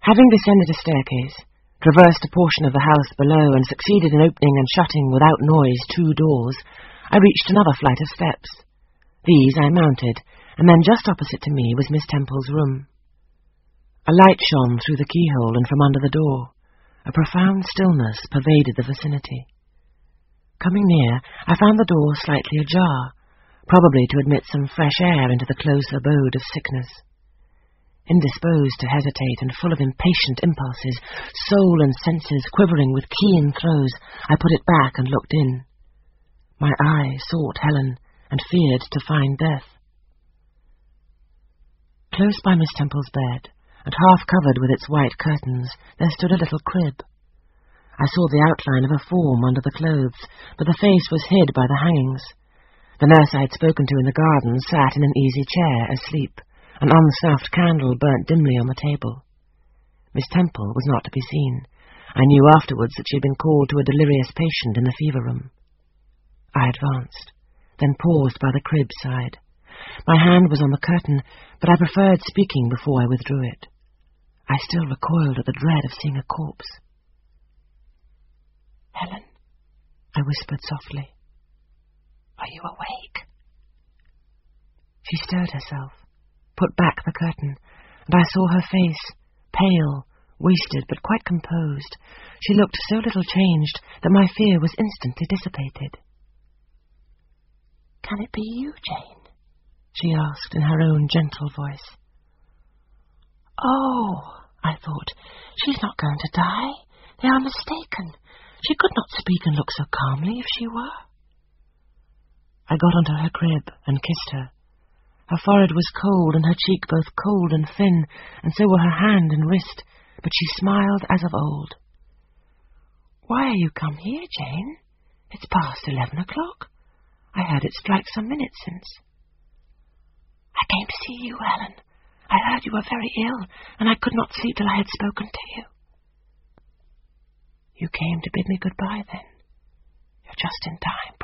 Having descended a staircase, traversed a portion of the house below, and succeeded in opening and shutting without noise 2 doors, I reached another flight of steps. These I mounted, and then just opposite to me was Miss Temple's room. A light shone through the keyhole and from under the door. A profound stillness pervaded the vicinity. Coming near, I found the door slightly ajar, probably to admit some fresh air into the close abode of sickness. Indisposed to hesitate and full of impatient impulses, soul and senses quivering with keen throes, I put it back and looked in. My eye sought Helen and feared to find death. Close by Miss Temple's bed, and half covered with its white curtains, there stood a little crib. I saw the outline of a form under the clothes, but the face was hid by the hangings. The nurse I had spoken to in the garden sat in an easy chair, asleep. An unsnuffed candle burnt dimly on the table. Miss Temple was not to be seen. I knew afterwards that she had been called to a delirious patient in the fever room. I advanced, then paused by the crib side. My hand was on the curtain, but I preferred speaking before I withdrew it. I still recoiled at the dread of seeing a corpse. "Helen," I whispered softly, "are you awake?" She stirred herself, put back the curtain, and I saw her face, pale, wasted, but quite composed. She looked so little changed that my fear was instantly dissipated. "Can it be you, Jane?" she asked in her own gentle voice. "Oh," I thought, "she's not going to die. They are mistaken. She could not speak and look so calmly if she were." I got onto her crib and kissed her. Her forehead was cold and her cheek both cold and thin, and so were her hand and wrist, but she smiled as of old. "Why are you come here, Jane? It's past 11 o'clock. I heard it strike some minutes since." "I came to see you, Helen. I heard you were very ill, and I could not sleep till I had spoken to you." "You came to bid me goodbye, then? You're just in time."